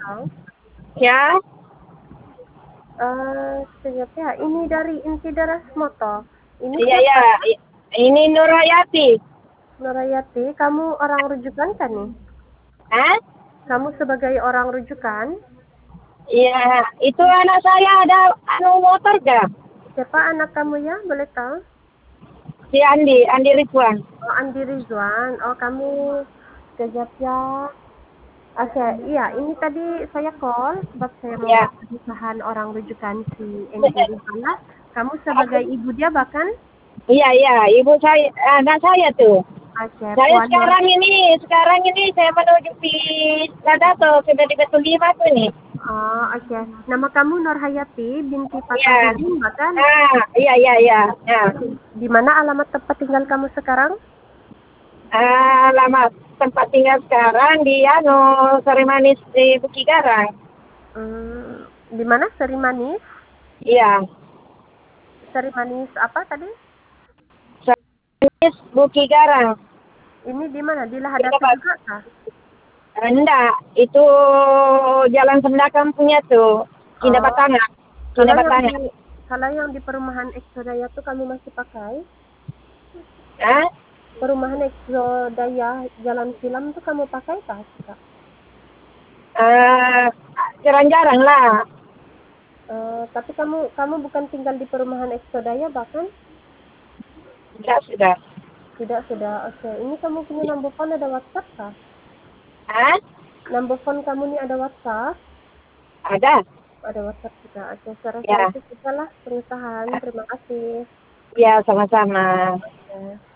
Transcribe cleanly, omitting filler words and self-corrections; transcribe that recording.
tahu? Ya, Siapa ya? Ini dari Insideras Moto. Ini iya, siapa? iya. Ini Nurhayati. Nurayati, kamu orang rujukan kan nih? Hah? Kamu sebagai orang rujukan? Iya, itu anak saya ada motor gak? Siapa anak kamu ya? Boleh tahu? Si Andi Ridwan. Oh, Andi Rizwan. Oh, kamu kejap ya. Oke, iya, ini tadi saya call sebab saya mau Ya. pernikahan orang rujukan si Andi Rizwan. Kamu sebagai ibu dia bahkan? Iya, iya, ibu saya, anak saya tuh. Oke, Saya Puan Nur. sekarang ini saya menuju di Ladato, sudah di Batu Lima tuh nih. Oh, oke. Nama kamu Nur Hayati binti Iya. Fatahudin bahkan? Iya, iya, iya. Ya. Di mana alamat tempat tinggal kamu sekarang? Alamat tempat tinggal sekarang di Sarimanis di Bukigarang. Di mana? Seri Manis? Iya. Seri Manis apa tadi? Sarimanis Bukigarang. Ini di mana? Di Di Lahadatul tempat juga kah? enggak, itu jalan sebelah kampungnya tuh. Kinda Oh, Batanga. Kinda kalau yang Batanga. di kalau yang di perumahan Exodaya tuh kamu masih pakai? Hah? Perumahan Exodaya Jalan Silam tuh kamu pakai kah? Kak? Jarang-jarang lah. Tapi kamu bukan tinggal di perumahan Exodaya bahkan? Sudah. Tidak, sudah. Oke. Ini kamu punya number phone ada WhatsApp kah? Hah? Number phone kamu nih ada WhatsApp? Ada? Ada WhatsApp juga. Oke, saya rasa Ya. itu sajalah pengusahaan. Terima kasih. Ya, sama-sama. Oke.